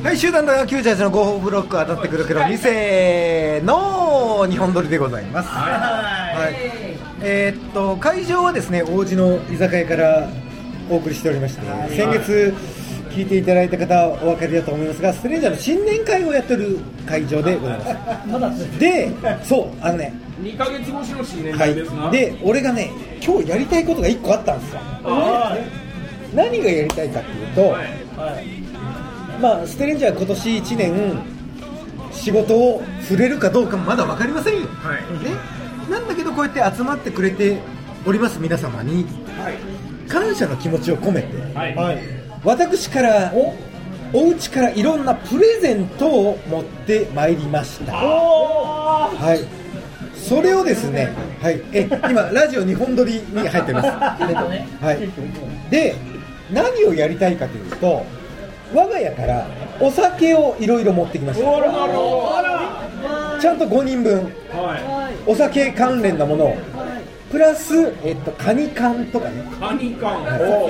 はい、集団の98の合法ブロック当たってくるけど2世の日本撮りでございます。はい、会場はですね、王子の居酒屋からお送りしておりまして、先月聞いていただいた方はお分かりだと思いますが、ストレンジャーの新年会をやってる会場でございます。で、そう 2ヶ月越しの新年会ですな。 で、俺がね、今日やりたいことが1個あったんですよ。何がやりたいかっていうと、ステレンジャー今年1年仕事を触れるかどうかもまだ分かりませんよ、ね、なんだけどこうやって集まってくれております皆様に、感謝の気持ちを込めて、私からお家からいろんなプレゼントを持ってまいりました。それをですね、今ラジオ2本撮りに入っています、で、何をやりたいかというと、我が家からお酒をいろいろ持ってきました。ちゃんと5人分、お酒関連なものをプラス、カニ缶とかね、 カニ缶、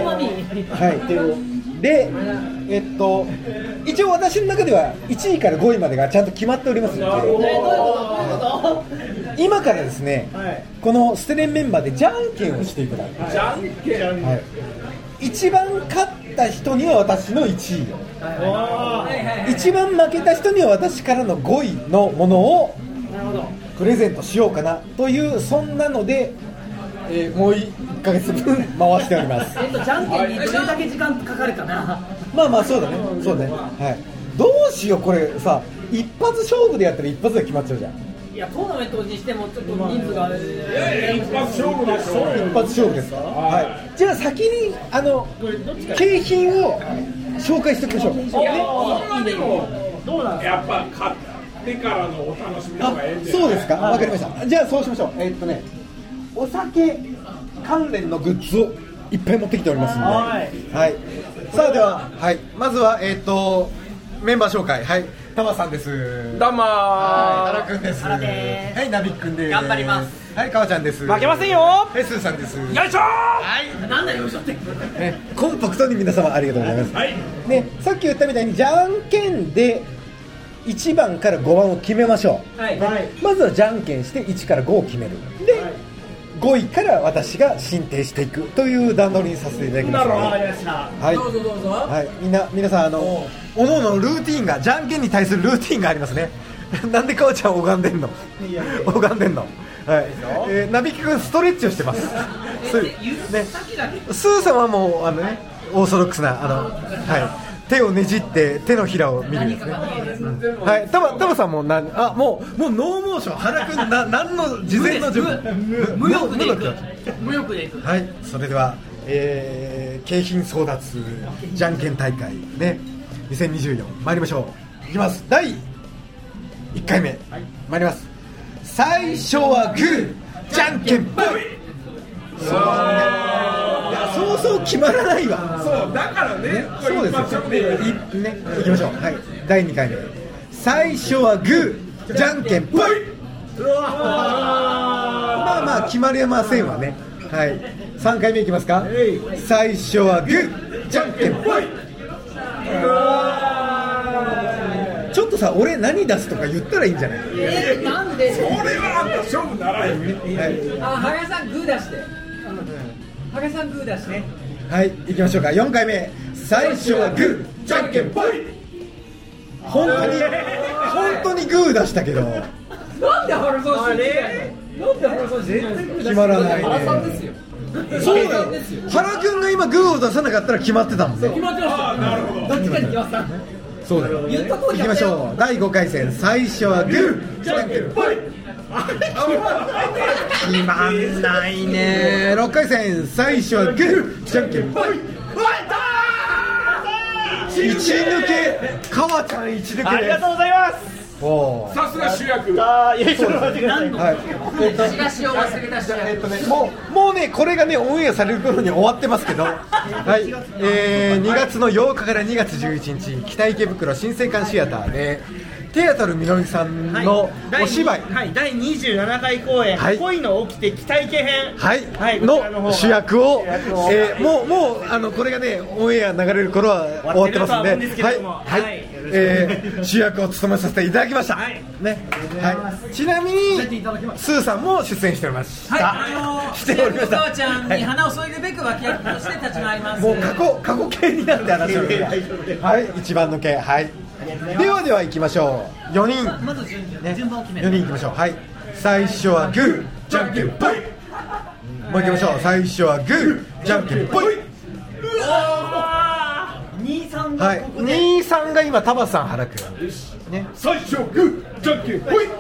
で、一応私の中では1位から5位までがちゃんと決まっておりますので、今からですね、このステレンメンバーでじゃんけんをしていただく。 じゃんけん、 一番勝った人には私の1位を、一番負けた人には私からの5位のものをプレゼントしようかなという、そんなので、もう1ヶ月分回しております。 じゃんけんにどれだけ時間かかるかな。 そうだね、どうしよう、これさ、一発勝負でやったら一発で決まっちゃうじゃん。 いや、トーナメントにしてもちょっと人数が、 一発勝負でしょ。 一発勝負ですか。じゃあ先に景品を紹介しておきましょう。 どうなんですか。 やっぱ買ってからのお楽しみの方がいいんじゃない。 そうですか、わかりました。じゃあそうしましょう。お酒関連のグッズをいっぱい持ってきておりますので、さあでは、まずはメンバー紹介。タマさんです。 どうもー。 原くんです。ナビくんです。 頑張ります。 かわちゃんです。 負けませんよ。 スーさんです。よいしょー。なんだよいしょって。 コンパクトに皆様ありがとうございます。さっき言ったみたいにじゃんけんで1番から5番を決めましょう。まずはじゃんけんして1から5を決める。で、5位から私が進呈していくという段取りにさせていただきます。 どうぞどうぞ。 皆さんおのおのルーティーンが、じゃんけんに対するルーティーンがありますね。なんでかわちゃん拝んでんの。なびきくんストレッチをしてます。スーさんはもうオーソドックスな手をねじって手のひらを見るんですね。タマさんももうノーモーション。原くん何の事前の準備。 無欲でいく。 それでは、景品争奪じゃんけん大会ね、2024参りましょう。いきます。第1回目、参ります。最初はグーじゃんけんぽい。そうそう決まらないわ。 そうだからね。 そうですよね。いきましょう。第2回目、最初はグーじゃんけんぽい。決まりませんわね。3回目いきますか。最初はグーじゃんけんぽい。ちょっとさ、俺何出すとか言ったらいいんじゃない。 なんで。 それはあんた勝負ならんよ。 羽賀さんグー出して。羽賀さんグー出して。 行きましょうか。4回目、最初はグーじゃんけんぽい。本当にグー出したけど。 なんで原さん決まらないね。そうだよ。原くんが今グーを出さなかったら決まってたもんね。 決まってました。なるほど。どっちかに決まった。 そうだよ。 言った通り。 行きましょう。第5回戦、最初はグーじゃんけんぽい。決まんないね。6回戦、最初はグーじゃんけんぽい。一抜け、かわちゃん一抜けです。 ありがとうございます。 さすが主役。 もうね、これがねオンエアされる頃に終わってますけど、2月の8日から2月11日北池袋新生館シアターでテアトルみのりさんのお芝居、 第27回公演、恋の起きて北池編、 の主役を、もうこれがねオンエア流れる頃は終わってますんで、よ主役を務めさせていただきました。ね、はい。ちなみにスーさんも出演しておりました。しておりました。 父ちゃんに花を添えるべく脇役として立ち回ります。 もう過去形になって話をはい、一番の形、はい。では行きましょう。4人まず順番を決める。 4人行きましょう。はい。最初はグーじゃんけんぽい。もう行きましょう。最初はグーじゃんけんぽい。 2-3 はい。2-3が今タバさん原くん。ね。 最初グーじゃんけんぽい。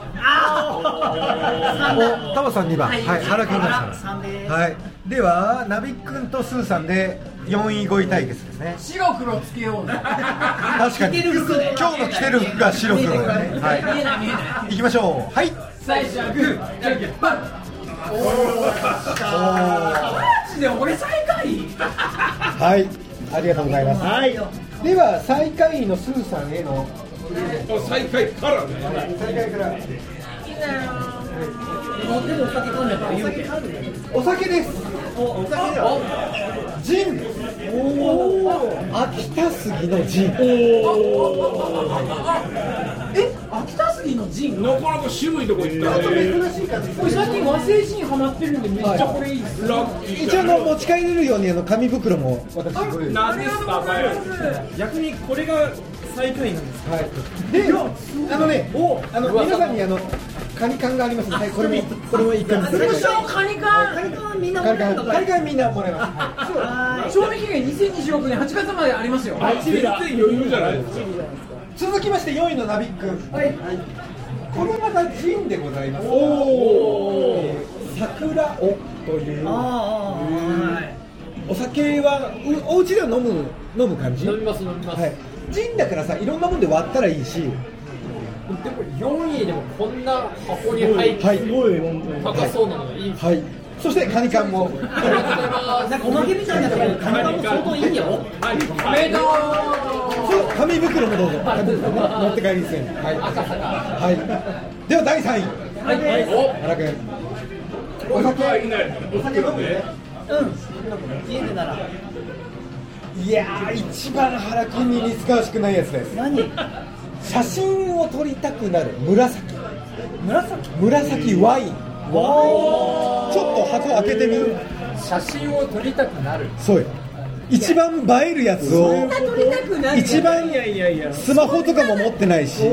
タバさん2番。はい。原くんが3です。はい。ではナビくんとスーさんで4位5位対決ですね。 白黒つけようぜ。 確かに今日の着てる服が白黒だね。はい。 見えない見えない。 行きましょう。はい。 最初はグーじゃんけんぽい。マジで俺最下位。 はい。ありがとうございます。はい。では最下位のスーさんへの最下位からね。 最下位から。 でもお酒飲んでたら言うけ。 お酒です。お酒だ。ジン。秋田杉のジン。 秋田杉のジン。 なかなか渋いとこ行ったね。 珍しい感じ。 これ最近和製ジンハマってるんでめっちゃこれいいです。 ラッキー。 一応持ち帰れるように紙袋も私ご用意。 何ですかこれ。 逆にこれが最下位なんですか。 はい。で、皆さんにカニ缶がありますので、はい、これも一回見せて。 カニ缶みんなもらえるのか。 カニ缶みんなもらえます。 賞味期限2026年8月までありますよ。 全然余裕じゃないですか。 続きまして4位のナビック。はい。これまたジンでございます。桜尾という。お酒はお家では飲む感じ？ 飲みます。 はい。ジンだからさ、いろんなもんで割ったらいいし。 でも4位でもこんな箱に入ってすごい高そうなのがいい。 はい。そしてカニ缶も。 なんかおまけみたいなところカニ缶も相当いいよ。はい。 紙袋もどうぞ。持って帰りですね。はい。はい。では第3位。はい。原くん。お酒はいない。お酒飲むね。 家でなら。 いやー、一番原くんに似つかわしくないやつです。 何？ 写真を撮りたくなる紫ワイン。ちょっと箱開けてみる。 写真を撮りたくなる。 そうよ。一番映えるやつを。一番スマホとかも持ってないし。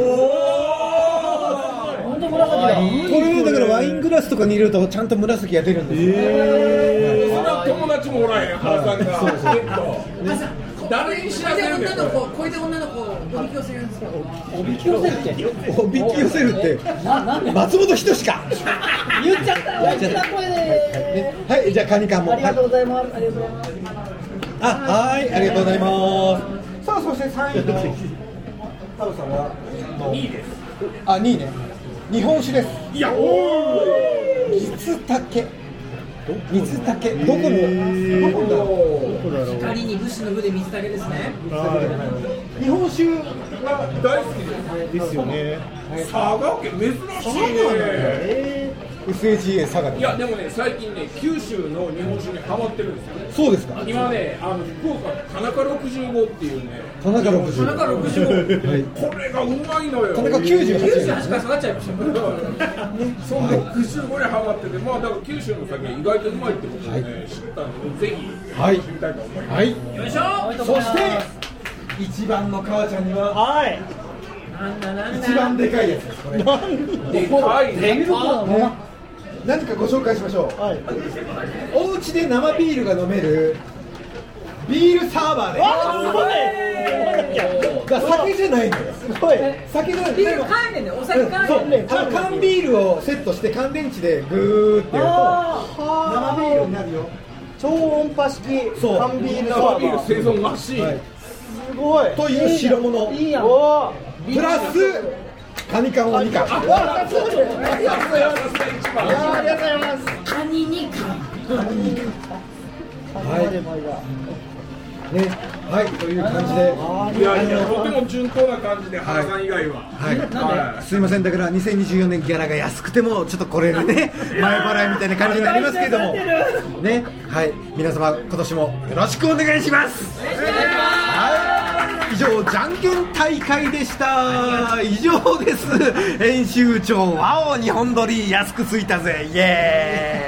本当紫だ。 これだからワイングラスとかに入れるとちゃんと紫が出るんですよ。 そんな友達もおらへん。原さんが。誰に知らせるんだよ。 これで女の子をおびき寄せるんですか。 おびき寄せるって松本人志か。 言っちゃったよ。大きな声で。 はい、じゃあカニ缶も。 ありがとうございます。ありがとうございます。 はい、ありがとうございます。さあ、そして3位のタブさんは 2位です。 2位ね。日本酒です。 いや、 蜜竹。どこだろう。 光に武士の部で水竹ですね。 日本酒が大好きですよね。佐賀県珍しいね。 SAGA 佐賀で。 いやでもね、最近ね、九州の日本酒にハマってるんですよ。 そうですか。 今ね、福岡田中65っていうね。 田中65。 これがうまいのよ。 田中98 から下がっちゃいました。 その65にハマってて、まあだから九州の酒意外とうまいってことをね、知ったので、ぜひ楽しみたいと思います。はい。よいしょ。 そして一番の母ちゃんには。 はい。 一番でかいやつです。これ。 でかいね。 何かご紹介しましょう。お家で生ビールが飲めるビールサーバーです。だから酒じゃないのよ。すごい。酒じゃない。 ビール買えねんね。お酒買えねんね。 缶ビールをセットして乾電池でグーってやると生ビールになるよ。 超音波式缶ビールサーバー。 生存マシーン。 すごい。 という代物。 いいやん。 プラスカニ缶を2缶。 ありがとうございます。カニ2缶。 ね、はい、という感じで。 いやいや、とても順当な感じで、原さん以外は。 はい。すいません、だから2024年ギャラが安くてもちょっとこれでね、前払いみたいな感じになりますけれども、ね、はい、皆様今年もよろしくお願いします。はい。 以上じゃんけん大会でした。以上です。編集長ワオ2本撮り安くついたぜイエーイ